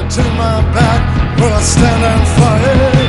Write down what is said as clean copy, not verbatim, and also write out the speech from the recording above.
to my back. Will I stand and fight?